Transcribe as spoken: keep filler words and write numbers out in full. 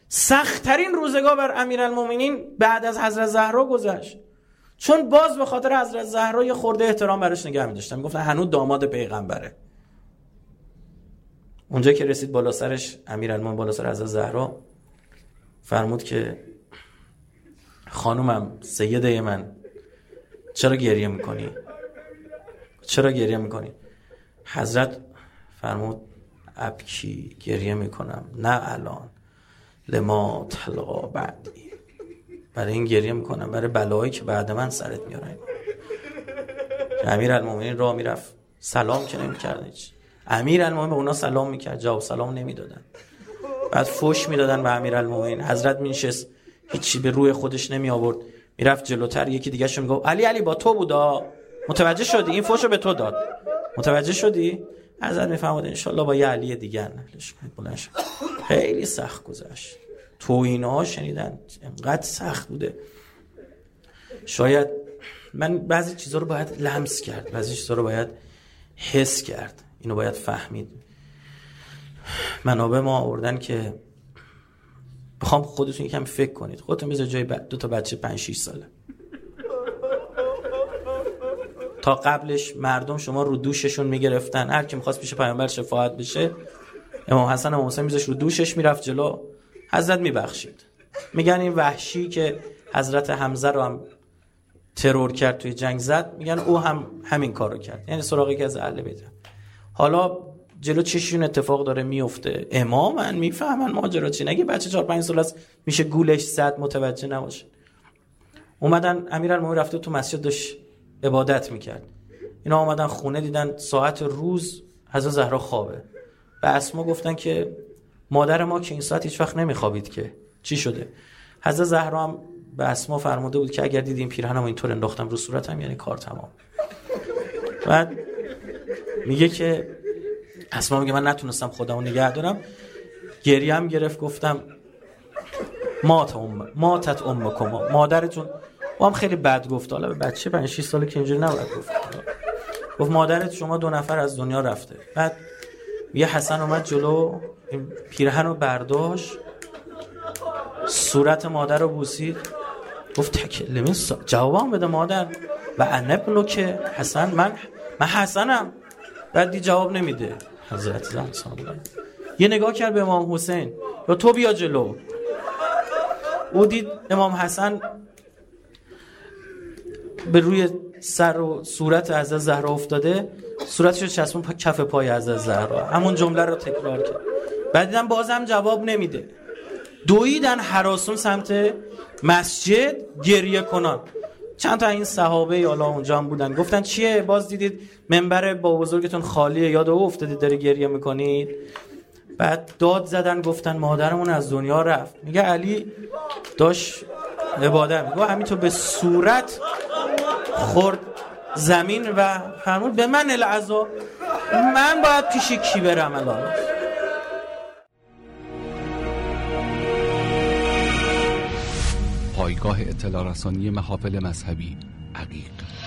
سخت‌ترین روزگار بر امیرالمومنین بعد از حضرت زهرا گذشت، چون باز به خاطر حضرت زهرا یه خورده احترام براش نگه می‌داشتن، میگفتن هنوز داماد پیغمبره. اونجا که رسید بالا سرش امیرالمومنین، بالا سر حضرت زهرا، فرمود که خانومم، سیده من، چرا گریه میکنی؟ چرا گریه میکنی؟ حضرت فرمود ابکی، گریه میکنم نه الان، لما تلقا بعدی، برای این گریه میکنم، برای بلایی که بعد من سرت میارن. امیرالمومنین راه میرفت، سلام که نمیکرد هیچ. امیرالمومنین به اونا سلام میکرد، جواب سلام نمیدادن. بعد فوش میدادن به امیرالمومنین. حضرت مینشست، هیچی به روی خودش نمی آورد، میرفت جلوتر، یکی دیگه شون گفت علی علی با تو بودا، متوجه شدی این فوشو به تو داد، متوجه شدی؟ حضرت میفهمید ان شاء الله با یه علی دیگه نهلش کنید بلند شد. خیلی سخت گذشت، تو اینا شنیدن انقدر سخت بوده. شاید من بعضی چیزا رو باید لمس کرد، بعضی چیزا رو باید حس کرد، اینو باید فهمید. منابع ما آوردن که بخوام خودتون یکم فکر کنید، خودتون بذار جای دو تا بچه پنج شش ساله. تا قبلش مردم شما رو دوششون میگرفتن، هر کی می‌خواست پیش پیامبر شفاعت بشه، امام حسن امام حسین میذاش رو دوشش، میرفت جلو، حضرت میبخشید. میگن این وحشی که حضرت حمزه رو هم ترور کرد توی جنگ زد، میگن او هم همین کارو کرد، یعنی سراغی که از اهل بیت. حالا جلو چششون اتفاق داره میفته، امامن میفهمن ماجرا چی، نگه بچه چهار پنج سال است میشه گولش زد متوجه نباشه. اومدن امیرالمومنین رفته تو مسجد داشت عبادت میکرد، اینا اومدن خونه دیدن ساعت روز حضرت زهرا خوابه. به اسما گفتن که مادر ما که این ساعت هیچ وقت نمیخوابید که چی شده؟ حضرت زهرا هم به اسما فرموده بود که اگر دیدیم پیرهنمو اینطور انداختم رو صورتم یعنی کار تمام. بعد میگه که اسما میگه من نتونستم خودمو نگه دارم، گریه هم گرفت، گفتم مات ام ماتت امکم، مادرتون. و هم خیلی بد گفت، حالا به بچه پنج شش ساله که اینجوری نباید گفت، گفت مادرت شما دو نفر از دنیا رفته. بعد یه حسن اومد جلو، پیرهن رو برداشت، صورت مادر رو بوسید، گفت تکلمین جوابم بده مادر، و انبنو که حسن، من من حسنم. بعد دی جواب نمیده. حضرت زهرا یه نگاه کرد به امام حسین، یا تو بیا جلو. او دید امام حسن به روی سر و صورت حضرت زهرا افتاده، صورتشو چسبون پا کف پای حضرت زهرا، همون جمله رو تکرار کرد. بعد دیدم بازم جواب نمیده، دویدن هراسون سمت مسجد گریه کنان. چند تا این صحابه حالا اونجا هم بودن، گفتن چیه؟ باز دیدید منبر با بزرگتون خالیه، یاد او افتادید داره گریه میکنید؟ بعد داد زدن، گفتن مادرمون از دنیا رفت. میگه علی داشت عبادت میگه، همینطور به صورت خورد زمین و فرمود به من العزا، من باید پیش کی برم الان؟ پایگاه اطلاع رسانی محافل مذهبی عقیق.